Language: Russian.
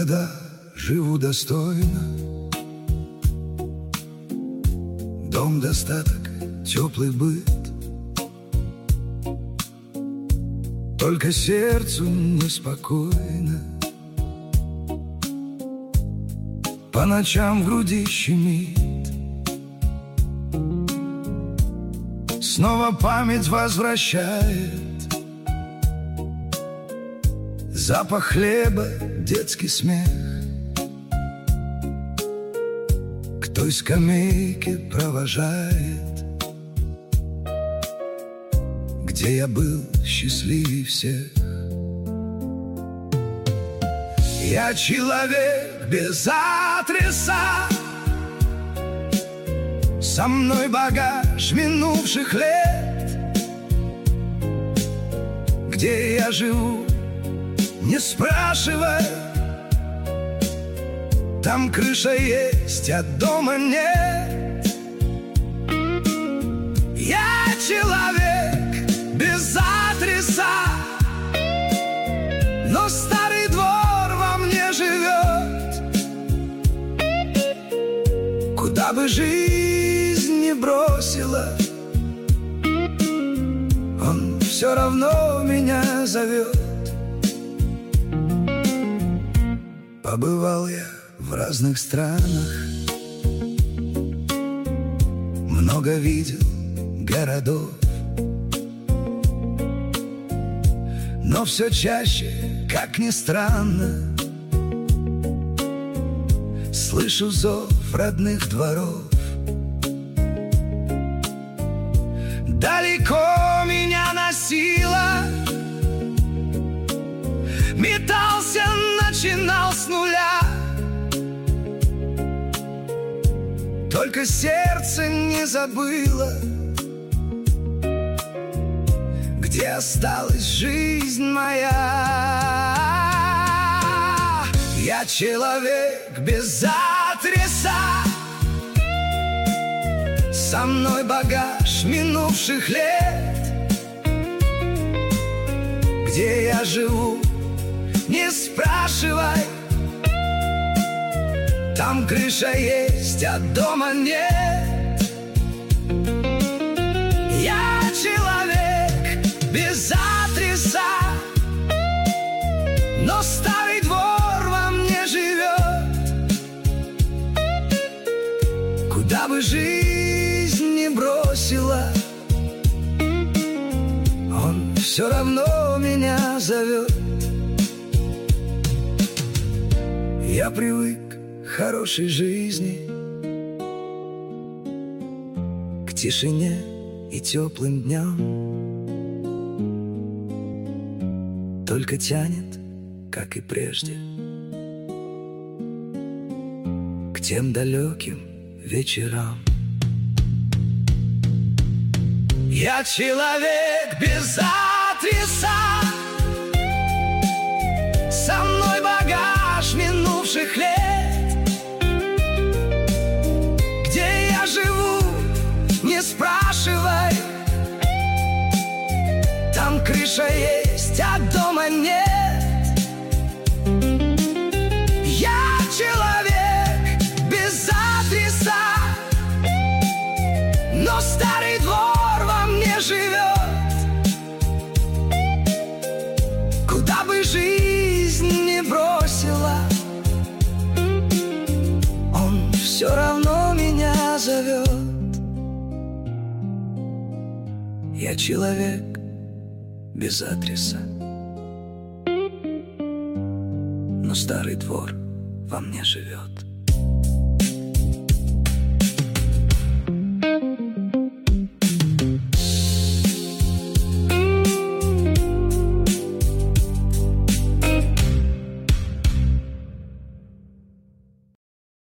года живу достойно. Дом, достаток, теплый быт. Только сердцу неспокойно. По ночам в груди щемит. Снова память возвращает запах хлеба, детский смех. К той скамейке провожает, где я был счастливей всех. Я человек без адреса, со мной багаж минувших лет. Где я живу, не спрашивай. Там крыша есть, а дома нет. Я человек без адреса, но старый двор во мне живет. Куда бы жизнь не бросила, он все равно меня зовет. Побывал я в разных странах, много видел городов, но все чаще, как ни странно, слышу зов родных дворов. Далеко меня носило, метался, начинал с нуля. Только сердце не забыло, где осталась жизнь моя. Я человек без адреса, со мной багаж минувших лет. Где я живу, не спрашивай. Там крыша есть, а дома нет. Я человек без адреса, но старый двор во мне живет. Куда бы жизнь не бросила, он все равно меня зовет. Я привык к хорошей жизни, к тишине и теплым дням. Только тянет, как и прежде, к тем далеким вечерам. Я человек без адреса, со мной багаж минувших лет. Где я живу, не спрашивай. Там крыша есть, а дома нет. Я человек без адреса, но старый двор во мне живет. Куда бы жизнь не бросила, он все равно меня зовет. Я человек без адреса, но старый двор во мне живет.